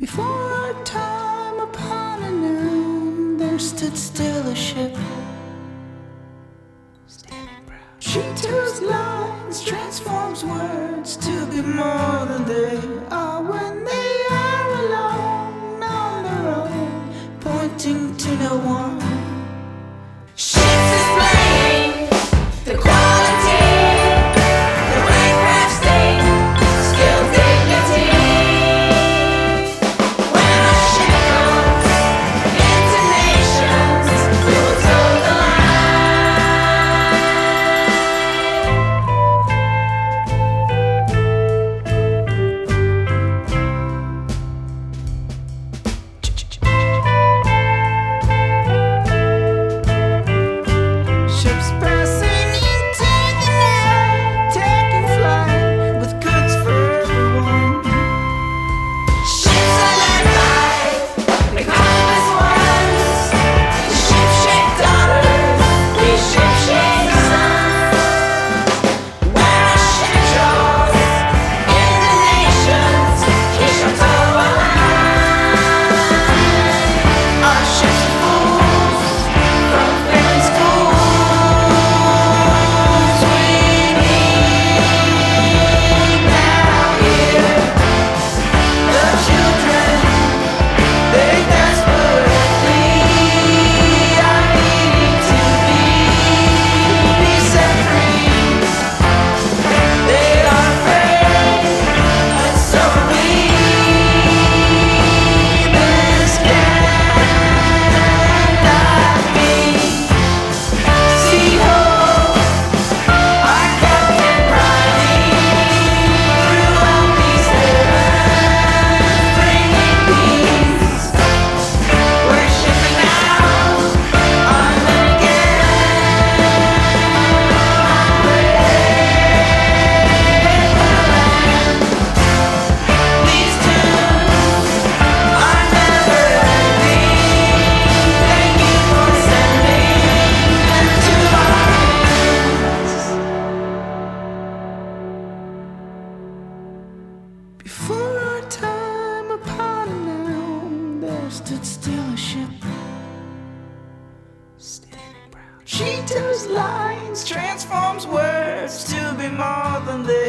Before our time upon a noun, there stood still a ship, standing proud. She tells lines, transforms words to be more than they are when they are alone on their own, pointing to no one. Ships displaying the quality, the aircraft state, skill, dignity. When a ship comes into nations, we will toe the ships passing into the night, taking flight with goods for everyone. Ships are led by the compass ones, the ship-shaped daughters, these ship-shaped sons. When a ship draws in the nations, he shall toe a line. Our ships are fools from failing schools. Before our time upon a noun, there stood still a ship, standing proud. She tells lines, transforms words to be more than they